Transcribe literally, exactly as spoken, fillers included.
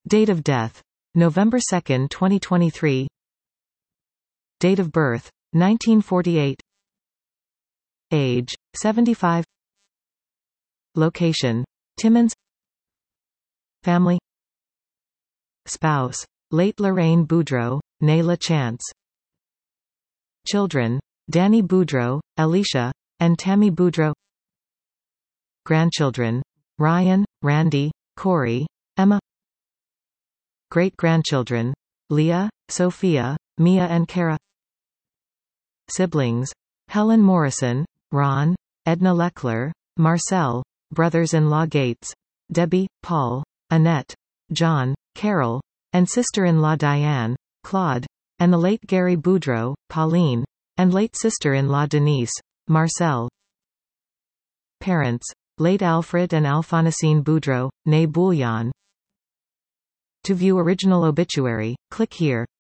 Date of death: November second, twenty twenty-three. Date of birth: nineteen forty-eight. Age: seventy-five. Location: Timmins. Family. Spouse: late Lorraine Boudreau, née Lachance. Children: Danny Boudreau, Alicia, and Tammy Boudreau. Grandchildren: Ryan, Randy, Corey, Emma. Great-grandchildren: Leah, Sophia, Mia and Kara. Siblings: Helen Morrison, Ron, Edna Leckler, Marcel, brothers-in-law Gates, Debbie, Paul, Annette, John, Carol, and sister-in-law Diane, Claude, and the late Gary Boudreau, Pauline, and late sister-in-law Denise, Marcel. Parents: late Alfred and Alphonsine Boudreau, née Bouillon. To view original obituary, click here.